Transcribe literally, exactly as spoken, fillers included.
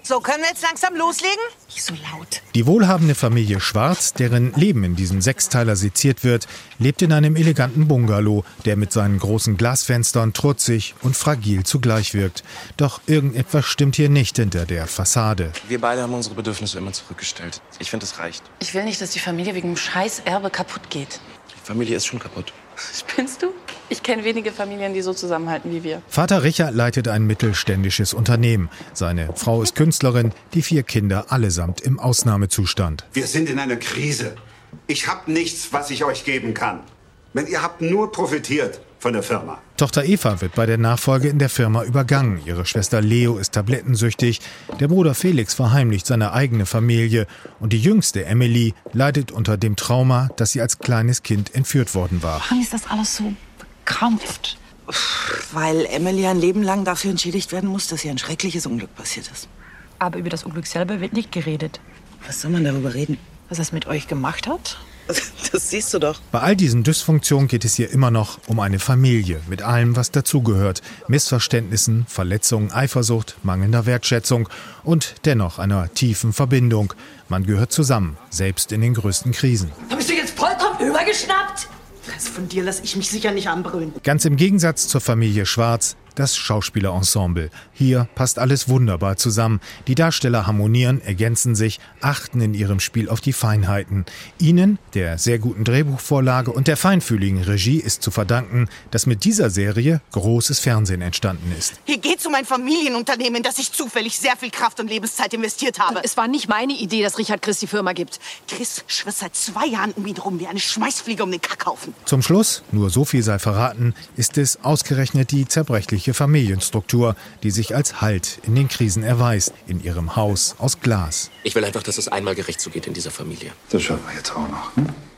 So, können wir jetzt langsam loslegen? Nicht so laut. Die wohlhabende Familie Schwarz, deren Leben in diesem Sechsteiler seziert wird, lebt in einem eleganten Bungalow, der mit seinen großen Glasfenstern trutzig und fragil zugleich wirkt. Doch irgendetwas stimmt hier nicht hinter der Fassade. Wir beide haben unsere Bedürfnisse immer zurückgestellt. Ich finde, es reicht. Ich will nicht, dass die Familie wegen dem Scheiß-Erbe kaputt geht. Die Familie ist schon kaputt. Spinnst du? Ich kenne wenige Familien, die so zusammenhalten wie wir. Vater Richard leitet ein mittelständisches Unternehmen. Seine Frau ist Künstlerin, die vier Kinder allesamt im Ausnahmezustand. Wir sind in einer Krise. Ich habe nichts, was ich euch geben kann. Wenn ihr habt nur profitiert von der Firma. Tochter Eva wird bei der Nachfolge in der Firma übergangen. Ihre Schwester Leo ist tablettensüchtig. Der Bruder Felix verheimlicht seine eigene Familie. Und die jüngste Emily leidet unter dem Trauma, dass sie als kleines Kind entführt worden war. Warum ist das alles so krampft? Weil Emily ein Leben lang dafür entschädigt werden muss, dass ihr ein schreckliches Unglück passiert ist. Aber über das Unglück selber wird nicht geredet. Was soll man darüber reden? Was es mit euch gemacht hat? Das siehst du doch. Bei all diesen Dysfunktionen geht es hier immer noch um eine Familie mit allem, was dazugehört. Missverständnissen, Verletzungen, Eifersucht, mangelnder Wertschätzung und dennoch einer tiefen Verbindung. Man gehört zusammen, selbst in den größten Krisen. Hab ich dich jetzt vollkommen übergeschnappt? Also von dir lass ich mich sicher nicht anbrüllen. Ganz im Gegensatz zur Familie Schwarz, das Schauspielerensemble. Hier passt alles wunderbar zusammen. Die Darsteller harmonieren, ergänzen sich, achten in ihrem Spiel auf die Feinheiten. Ihnen, der sehr guten Drehbuchvorlage und der feinfühligen Regie ist zu verdanken, dass mit dieser Serie großes Fernsehen entstanden ist. Hier geht's um ein Familienunternehmen, in das ich zufällig sehr viel Kraft und Lebenszeit investiert habe. Es war nicht meine Idee, dass Richard Chris die Firma gibt. Chris schwirrt seit zwei Jahren um ihn rum wie eine Schmeißfliege um den Kackhaufen. Zum Schluss, nur so viel sei verraten, ist es ausgerechnet die zerbrechliche Familienstruktur, die sich als Halt in den Krisen erweist, in ihrem Haus aus Glas. Ich will einfach, dass es einmal gerecht zugeht in dieser Familie. Das schaffen wir jetzt auch noch. Hm?